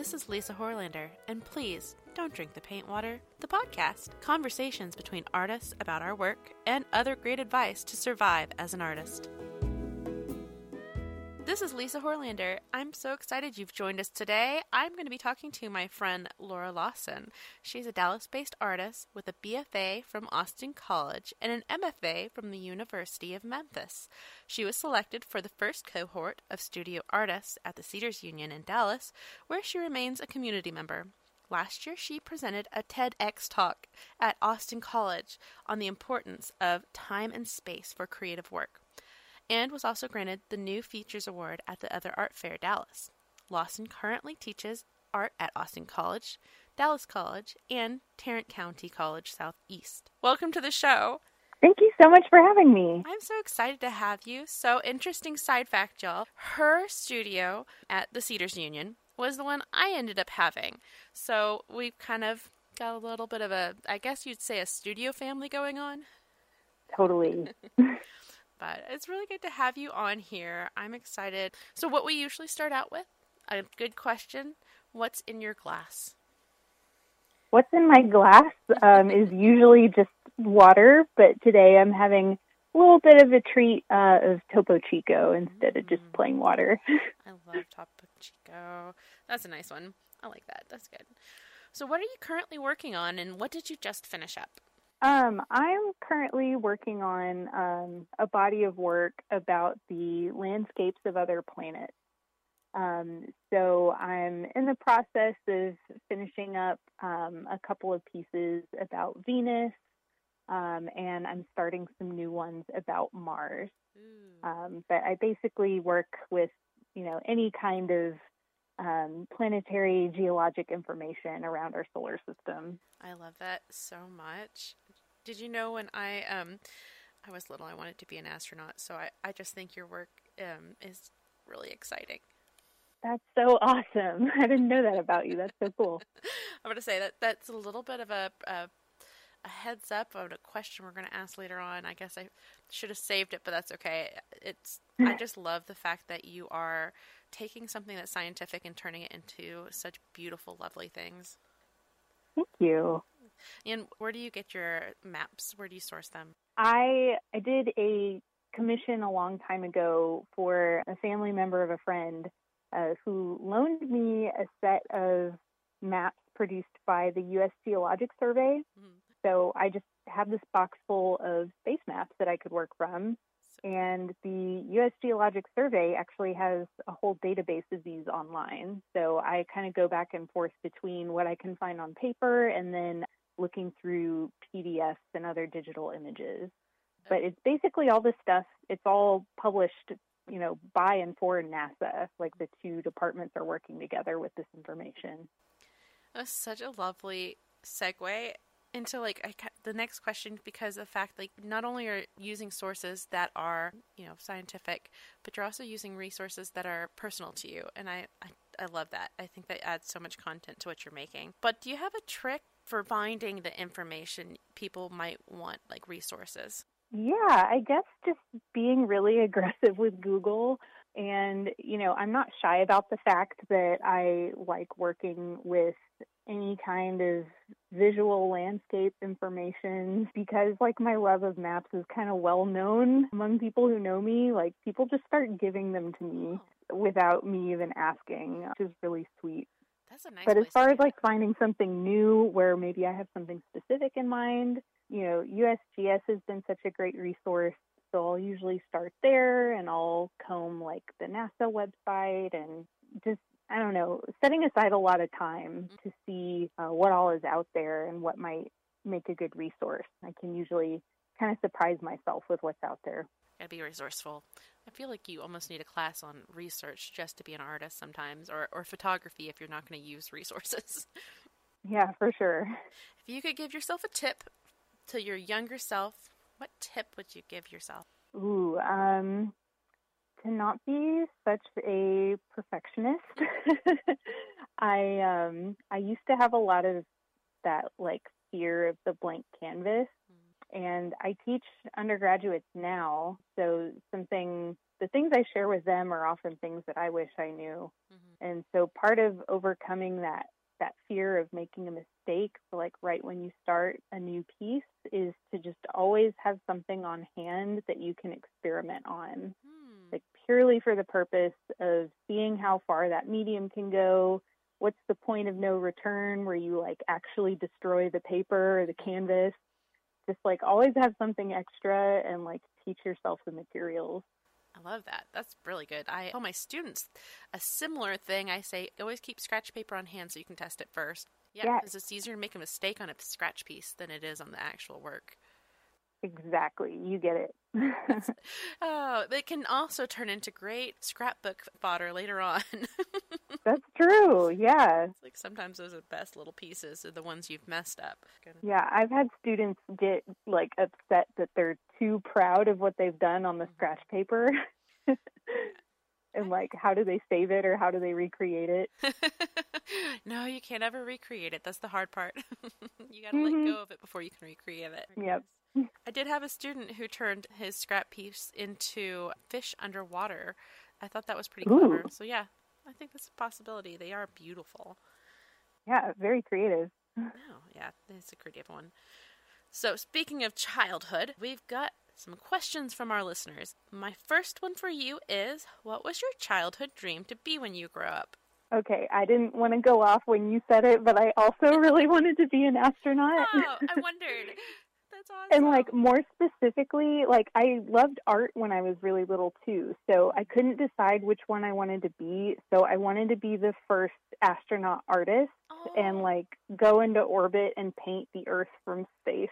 This is Lisa Horlander, and please don't drink the paint water. The podcast, conversations between artists about our work and other great advice to survive as an artist. This is Lisa Horlander. I'm so excited you've joined us today. I'm going to be talking to my friend Laura Lawson. She's a Dallas-based artist with a BFA from Austin College and an MFA from the University of Memphis. She was selected for the first cohort of studio artists at the Cedars Union in Dallas, where she remains a community member. Last year, she presented a TEDx talk at Austin College on the importance of time and space for creative work, and was also granted the New Features Award at the Other Art Fair Dallas. Lawson currently teaches art at Austin College, Dallas College, and Tarrant County College Southeast. Welcome to the show. Thank you so much for having me. I'm so excited to have you. So, interesting side fact, y'all. Her studio at the Cedars Union was the one I ended up having. So, we've kind of got a little bit of a, I guess you'd say, a studio family going on. Totally. But it's really good to have you on here. I'm excited. So what we usually start out with, a good question, what's in your glass? What's in my glass is usually just water, but today I'm having a little bit of a treat of Topo Chico instead of just plain water. I love Topo Chico. That's a nice one. I like that. That's good. So what are you currently working on, and what did you just finish up? I'm currently working on a body of work about the landscapes of other planets. So I'm in the process of finishing up a couple of pieces about Venus, and I'm starting some new ones about Mars. But I basically work with, any kind of planetary geologic information around our solar system. I love that so much. Did you know when I was little, I wanted to be an astronaut, so I just think your work is really exciting. That's so awesome. I didn't know that about you. That's so cool. I'm going to say that's a little bit of a heads up on a question we're going to ask later on. I guess I should have saved it, but that's okay. I just love the fact that you are taking something that's scientific and turning it into such beautiful, lovely things. Thank you. And where do you get your maps? Where do you source them? I did a commission a long time ago for a family member of a friend who loaned me a set of maps produced by the U.S. Geologic Survey. Mm-hmm. So I just have this box full of space maps that I could work from. And the U.S. Geologic Survey actually has a whole database of these online. So I kind of go back and forth between what I can find on paper and then looking through PDFs and other digital images. But it's basically all this stuff. It's all published, by and for NASA. Like the two departments are working together with this information. That's such a lovely segue into the next question, because of the fact not only are you using sources that are scientific, but you're also using resources that are personal to you, and I love that. I think that adds so much content to what you're making. But do you have a trick for finding the information people might want, like resources? Yeah, I guess just being really aggressive with Google. And, I'm not shy about the fact that I like working with any kind of visual landscape information, because my love of maps is kind of well known among people who know me. People just start giving them to me without me even asking, which is really sweet. That's a nice But as place far to as finding something new where maybe I have something specific in mind, USGS has been such a great resource. So I'll usually start there and I'll comb the NASA website and just, I don't know, setting aside a lot of time to see what all is out there and what might make a good resource. I can usually kind of surprise myself with what's out there. Gotta be resourceful. I feel like you almost need a class on research just to be an artist sometimes, or photography if you're not going to use resources. Yeah, for sure. If you could give yourself a tip to your younger self, what tip would you give yourself? Ooh, to not be such a perfectionist. I used to have a lot of that fear of the blank canvas, and I teach undergraduates now. So something the things I share with them are often things that I wish I knew. Mm-hmm. And so part of overcoming that fear of making a mistake, like right when you start a new piece, is to just always have something on hand that you can experiment on, like purely for the purpose of seeing how far that medium can go. What's the point of no return where you like actually destroy the paper or the canvas? Just like always have something extra and like teach yourself the materials. I love that. That's really good. I tell my students a similar thing. I say, always keep scratch paper on hand so you can test it first. Yeah, because it's easier to make a mistake on a scratch piece than it is on the actual work. Exactly. You get it. Oh, they can also turn into great scrapbook fodder later on. That's true. Yeah. It's like sometimes those are the best little pieces are the ones you've messed up. Yeah, I've had students get like upset that they're too proud of what they've done on the scratch paper. And like, how do they save it or how do they recreate it? No, you can't ever recreate it. That's the hard part. You got to let go of it before you can recreate it. Yep. I did have a student who turned his scrap piece into fish underwater. I thought that was pretty clever. So yeah, I think that's a possibility. They are beautiful. Yeah, very creative. Oh, yeah, it's a creative one. So speaking of childhood, we've got some questions from our listeners. My first one for you is, what was your childhood dream to be when you grow up? Okay, I didn't want to go off when you said it, but I also really wanted to be an astronaut. Oh, I wondered. That's awesome. And like more specifically, like I loved art when I was really little too. So I couldn't decide which one I wanted to be. So I wanted to be the first astronaut artist and like go into orbit and paint the Earth from space.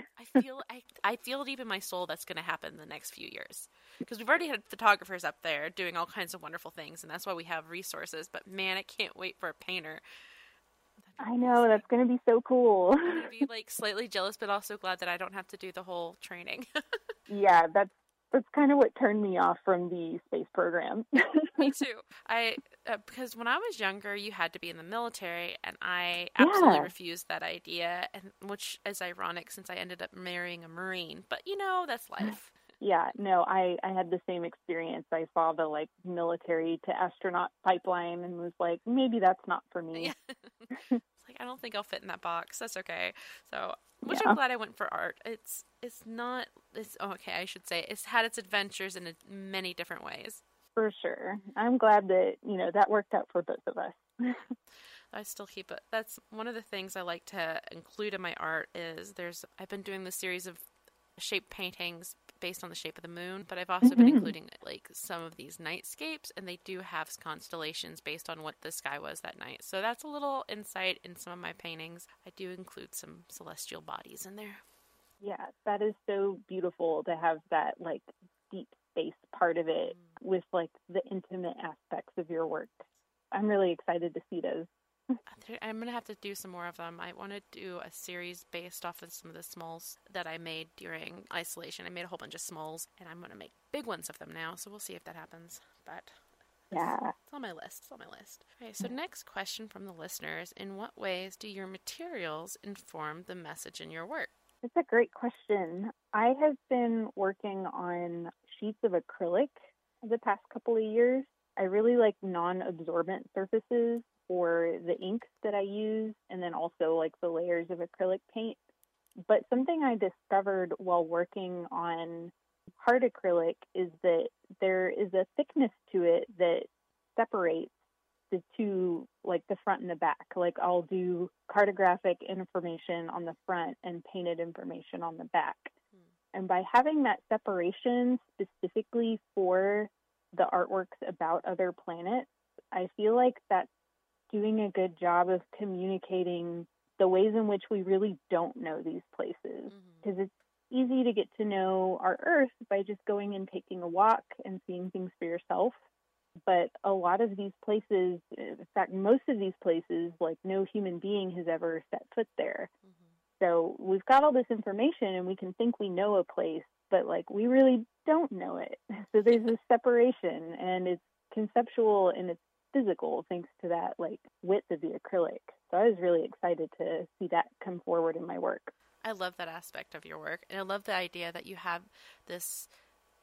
I feel it deep in my soul that's going to happen in the next few years. Because we've already had photographers up there doing all kinds of wonderful things, and that's why we have resources. But man, I can't wait for a painter. I know, that's going to be so cool. I'm going to be like slightly jealous, but also glad that I don't have to do the whole training. Yeah, that's kind of what turned me off from the space program. Me too. Because when I was younger, you had to be in the military, and I absolutely refused that idea, and which is ironic since I ended up marrying a Marine. But you know, that's life. Yeah, no, I had the same experience. I saw the like military to astronaut pipeline and was like, maybe that's not for me. Yeah. It's like, I don't think I'll fit in that box. That's okay. So, which I'm glad I went for art. It's okay, I should say. It's had its adventures in many different ways. For sure. I'm glad that, that worked out for both of us. I still keep it. That's one of the things I like to include in my art is I've been doing this series of shape paintings based on the shape of the moon, but I've also been including like some of these nightscapes, and they do have constellations based on what the sky was that night. So that's a little insight in some of my paintings. I do include some celestial bodies in there. Yeah, that is so beautiful to have that like deep space part of it with like the intimate aspects of your work. I'm really excited to see those. I'm going to have to do some more of them. I want to do a series based off of some of the smalls that I made during isolation. I made a whole bunch of smalls, and I'm going to make big ones of them now, so we'll see if that happens. But it's on my list. It's on my list. Okay, so next question from the listeners. In what ways do your materials inform the message in your work? That's a great question. I have been working on sheets of acrylic the past couple of years. I really like non-absorbent surfaces for the inks that I use, and then also like the layers of acrylic paint. But something I discovered while working on hard acrylic is that there is a thickness to it that separates the two, like the front and the back. Like I'll do cartographic information on the front and painted information on the back. And by having that separation specifically for the artworks about other planets, I feel like that's doing a good job of communicating the ways in which we really don't know these places. Because it's easy to get to know our Earth by just going and taking a walk and seeing things for yourself. But a lot of these places, in fact, most of these places, like no human being has ever set foot there. So we've got all this information and we can think we know a place, but like we really don't know it. So there's this separation, and it's conceptual and it's physical thanks to that like width of the acrylic. So I was really excited to see that come forward in my work. I love that aspect of your work, and I love the idea that you have this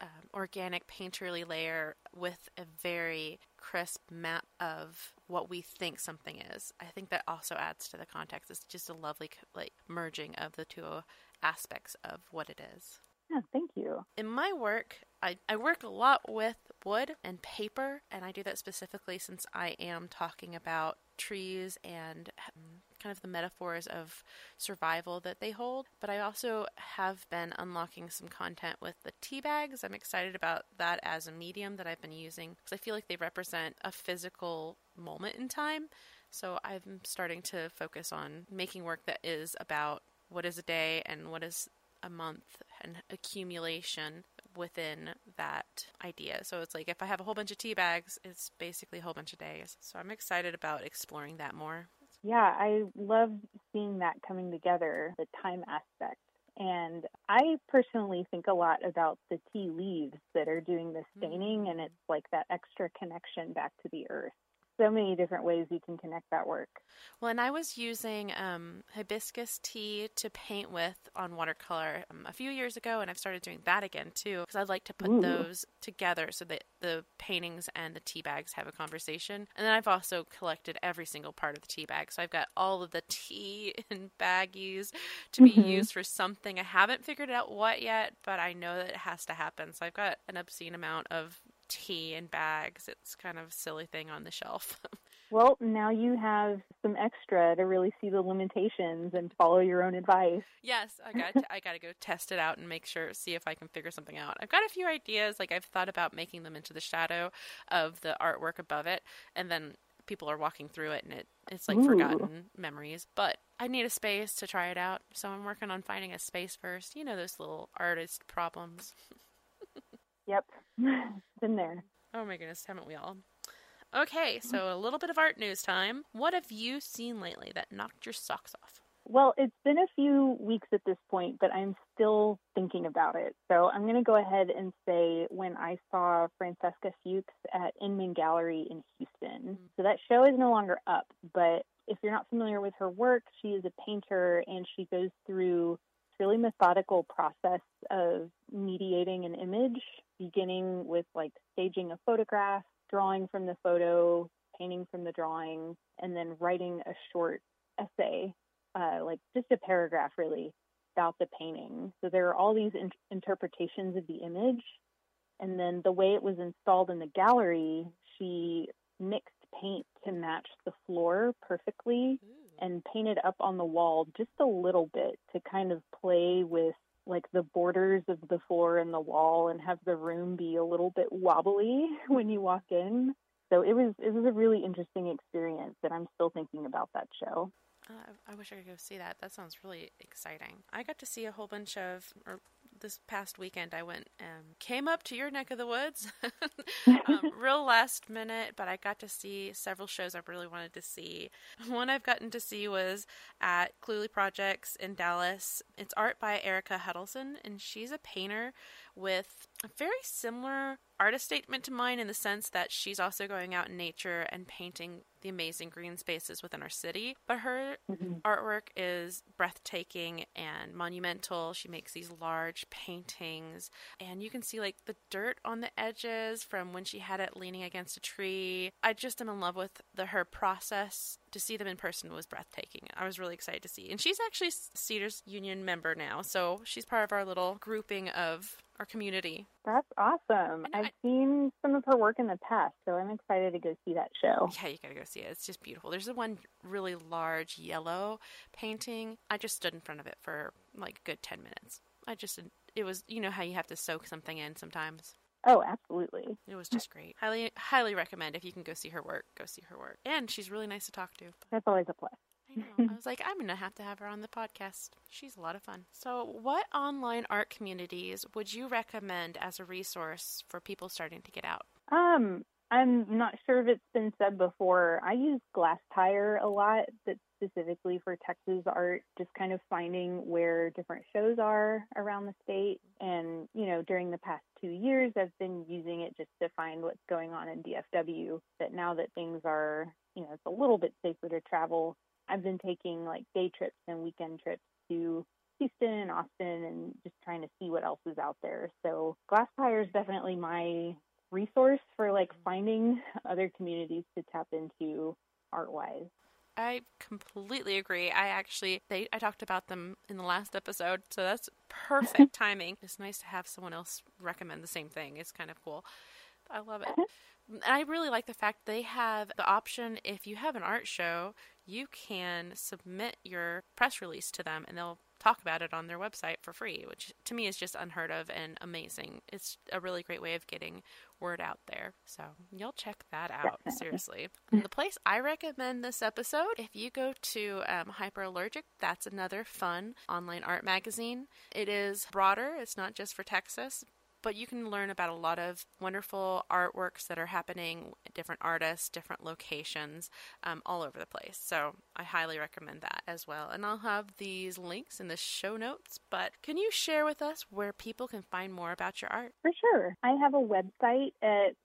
organic painterly layer with a very crisp map of what we think something is. I think that also adds to the context. It's just a lovely merging of the two aspects of what it is. Yeah, thank you. In my work, I work a lot with wood and paper, and I do that specifically since I am talking about trees and kind of the metaphors of survival that they hold. But I also have been unlocking some content with the tea bags. I'm excited about that as a medium that I've been using because I feel like they represent a physical moment in time. So I'm starting to focus on making work that is about what is a day and what is a month and accumulation within that idea. So it's like if I have a whole bunch of tea bags, it's basically a whole bunch of days. So I'm excited about exploring that more. Yeah, I love seeing that coming together, the time aspect. And I personally think a lot about the tea leaves that are doing the staining, and it's like that extra connection back to the earth. So many different ways you can connect that work. Well, and I was using hibiscus tea to paint with on watercolor a few years ago, and I've started doing that again too because I'd like to put those together so that the paintings and the tea bags have a conversation. And then I've also collected every single part of the tea bag, so I've got all of the tea in baggies to be used for something. I haven't figured out what yet, but I know that it has to happen. So I've got an obscene amount of tea in bags. It's kind of a silly thing on the shelf. Well, now you have some extra to really see the limitations and follow your own advice. Yes, I got to go test it out and see if I can figure something out. I've got a few ideas. Like I've thought about making them into the shadow of the artwork above it, and then people are walking through it, and it's like forgotten memories. But I need a space to try it out, so I'm working on finding a space first. You know those little artist problems. Yep, been there. Oh my goodness, haven't we all? Okay, so a little bit of art news time. What have you seen lately that knocked your socks off? Well, it's been a few weeks at this point, but I'm still thinking about it. So I'm going to go ahead and say when I saw Francesca Fuchs at Inman Gallery in Houston. So that show is no longer up, but if you're not familiar with her work, she is a painter and she goes through really methodical process of mediating an image, beginning with like staging a photograph, drawing from the photo, painting from the drawing, and then writing a short essay, like just a paragraph really, about the painting. So there are all these interpretations of the image. And then the way it was installed in the gallery, she mixed paint to match the floor perfectly and painted up on the wall just a little bit to kind of play with like the borders of the floor and the wall and have the room be a little bit wobbly when you walk in. So it was a really interesting experience, and I'm still thinking about that show. I wish I could go see that. That sounds really exciting. I got to see a whole bunch of, this past weekend I went and came up to your neck of the woods, real last minute, but I got to see several shows I really wanted to see. One I've gotten to see was at Cluely Projects in Dallas. It's art by Erica Huddleston, and she's a painter with a very similar artist statement to mine in the sense that she's also going out in nature and painting the amazing green spaces within our city. But her artwork is breathtaking and monumental. She makes these large paintings, and you can see like the dirt on the edges from when she had it leaning against a tree. I just am in love with her process. To see them in person was breathtaking. I was really excited to see. And she's actually a Cedars Union member now, so she's part of our little grouping of our community. That's awesome. I've seen some of her work in the past, so I'm excited to go see that show. Yeah, you gotta go see it. It's just beautiful. There's one really large yellow painting. I just stood in front of it for like a good 10 minutes. It was, you know how you have to soak something in sometimes. Oh, absolutely. It was just great. Highly recommend if you can go see her work. Go see her work. And she's really nice to talk to. That's always a plus. I know. I was like, I'm going to have her on the podcast. She's a lot of fun. So what online art communities would you recommend as a resource for people starting to get out? I'm not sure if it's been said before. I use Glasstire a lot. That's specifically for Texas art, just kind of finding where different shows are around the state. And, you know, during the past 2 years, I've been using it just to find what's going on in DFW. But now that things are, you know, it's a little bit safer to travel, I've been taking like day trips and weekend trips to Houston, Austin, and just trying to see what else is out there. So Glasspire is definitely my resource for like finding other communities to tap into art-wise. I completely agree. I talked about them in the last episode, so that's perfect timing. It's nice to have someone else recommend the same thing. It's kind of cool. I love it. And I really like the fact they have the option, if you have an art show, you can submit your press release to them and they'll talk about it on their website for free, which to me is just unheard of and amazing. It's a really great way of getting word out there. So you'll check that out, seriously. And the place I recommend this episode, if you go to Hyperallergic, that's another fun online art magazine. It is broader. It's not just for Texas, but you can learn about a lot of wonderful artworks that are happening, different artists, different locations, all over the place. So I highly recommend that as well. And I'll have these links in the show notes. But can you share with us where people can find more about your art? For sure. I have a website at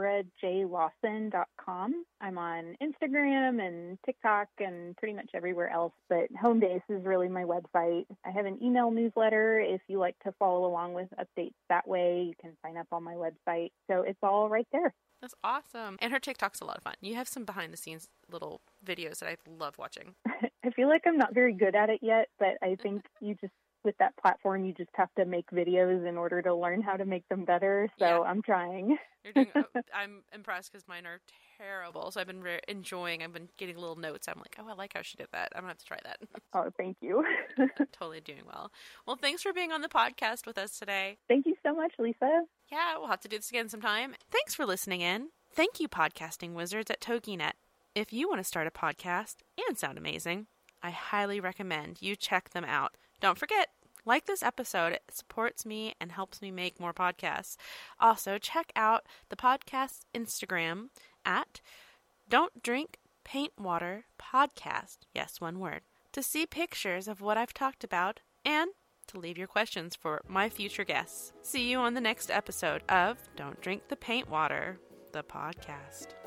laurajlawson.com. I'm on Instagram and TikTok and pretty much everywhere else, but home base is really my website. I have an email newsletter if you like to follow along with updates that way. You can sign up on my website. So it's all right there. That's awesome. And her TikTok's a lot of fun. You have some behind the scenes little videos that I love watching. I feel like I'm not very good at it yet, but I think with that platform, you just have to make videos in order to learn how to make them better. So yeah. I'm trying. I'm impressed because mine are terrible. So I've been I've been getting little notes. I'm like, oh, I like how she did that. I'm going to have to try that. Oh, thank you. Totally doing well. Well, thanks for being on the podcast with us today. Thank you so much, Lisa. Yeah, we'll have to do this again sometime. Thanks for listening in. Thank you, podcasting wizards at TogiNet. If you want to start a podcast and sound amazing, I highly recommend you check them out. Don't forget, like this episode, it supports me and helps me make more podcasts. Also, check out the podcast's Instagram at Don't Drink Paint Water Podcast. Yes, one word. To see pictures of what I've talked about and to leave your questions for my future guests. See you on the next episode of Don't Drink the Paint Water, the podcast.